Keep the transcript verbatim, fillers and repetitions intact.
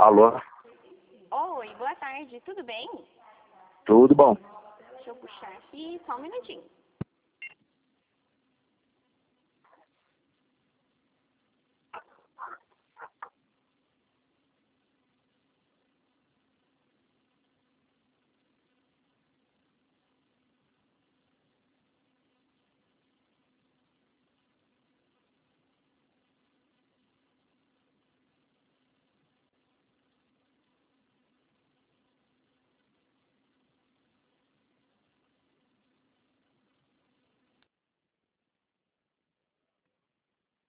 Alô? Oi, boa tarde, tudo bem? Tudo bom? Deixa eu puxar aqui, só um minutinho.